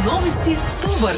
Новости Туборг.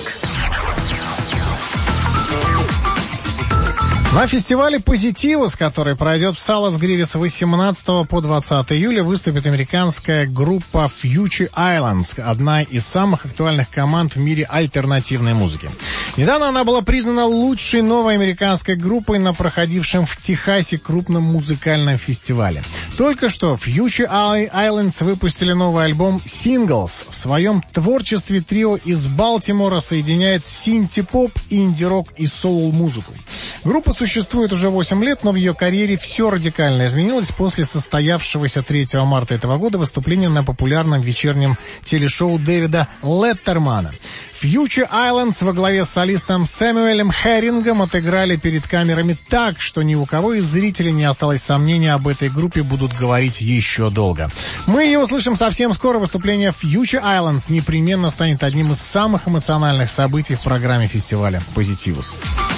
На фестивале «Позитивус», который пройдет в Саласгриве с 18 по 20 июля, выступит американская группа Future Islands, одна из самых актуальных команд в мире альтернативной музыки. Недавно она была признана лучшей новой американской группой на проходившем в Техасе крупном музыкальном фестивале. Только что Future Islands выпустили новый альбом «Singles». В своем творчестве трио из Балтимора соединяет синти-поп, инди-рок и соул-музыку. Группа существует уже 8 лет, но в ее карьере все радикально изменилось после состоявшегося 3 марта этого года выступления на популярном вечернем телешоу Дэвида Леттермана. Future Islands во главе с солистом Сэмюэлем Херрингом отыграли перед камерами так, что ни у кого из зрителей не осталось сомнения, об этой группе будут говорить еще долго. Мы ее услышим совсем скоро. Выступление Future Islands непременно станет одним из самых эмоциональных событий в программе фестиваля «Позитивус».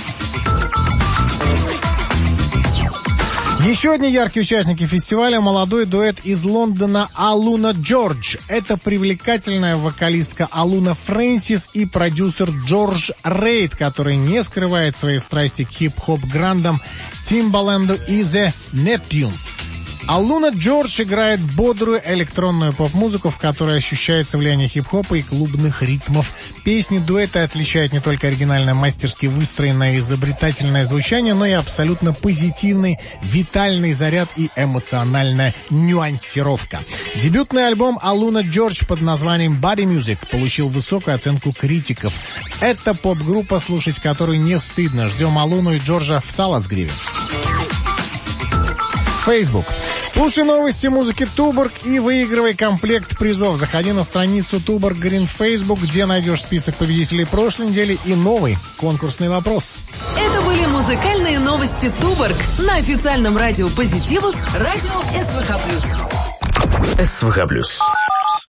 Еще одни яркие участники фестиваля — молодой дуэт из Лондона Алуна Джордж. Это привлекательная вокалистка Алуна Фрэнсис и продюсер Джордж Рейд, который не скрывает своей страсти к хип-хоп-грандам Тимбаленду и The Neptunes. Алуна Джордж играет бодрую электронную поп-музыку, в которой ощущается влияние хип-хопа и клубных ритмов. Песни дуэта отличают не только оригинально мастерски выстроенное изобретательное звучание, но и абсолютно позитивный, витальный заряд и эмоциональная нюансировка. Дебютный альбом Алуна Джордж под названием Body Music получил высокую оценку критиков. Это поп-группа, слушать которую не стыдно. Ждем Алуну и Джорджа в Саласгриве. Facebook. Слушай новости музыки Туборг и выигрывай комплект призов. Заходи на страницу Туборг Грин Facebook, где найдешь список победителей прошлой недели и новый конкурсный вопрос. Это были музыкальные новости Туборг на официальном радио «Позитивус», радио СВХ+. СВХ+.